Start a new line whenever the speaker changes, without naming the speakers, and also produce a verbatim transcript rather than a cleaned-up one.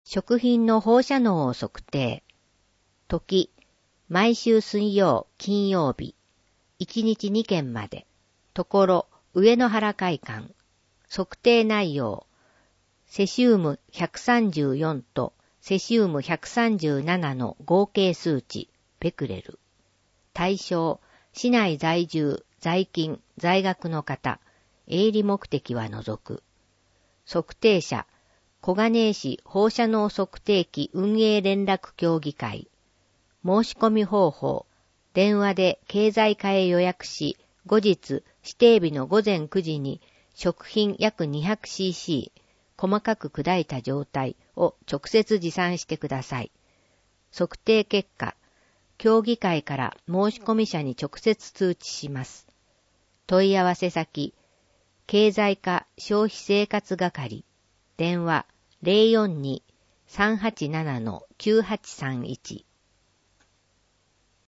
食品の放射能を測定。時、毎週水曜、金曜日。いちにちにけんまで。ところ、上野原会館。測定内容。セシウムひゃくさんじゅうよんとセシウムひゃくさんじゅうななの合計数値、ベクレル。対象、市内在住、在勤、在学の方、営利目的は除く。測定者、小金井市放射能測定器運営連絡協議会。申し込み方法、電話で経済課へ予約し、後日指定日の午前くじに食品約 にひゃくシーシー、細かく砕いた状態を直接持参してください。測定結果、協議会から申し込み者に直接通知します。問い合わせ先、経済課消費生活係、電話 ゼロよんに さんはちなな きゅうはちさんいち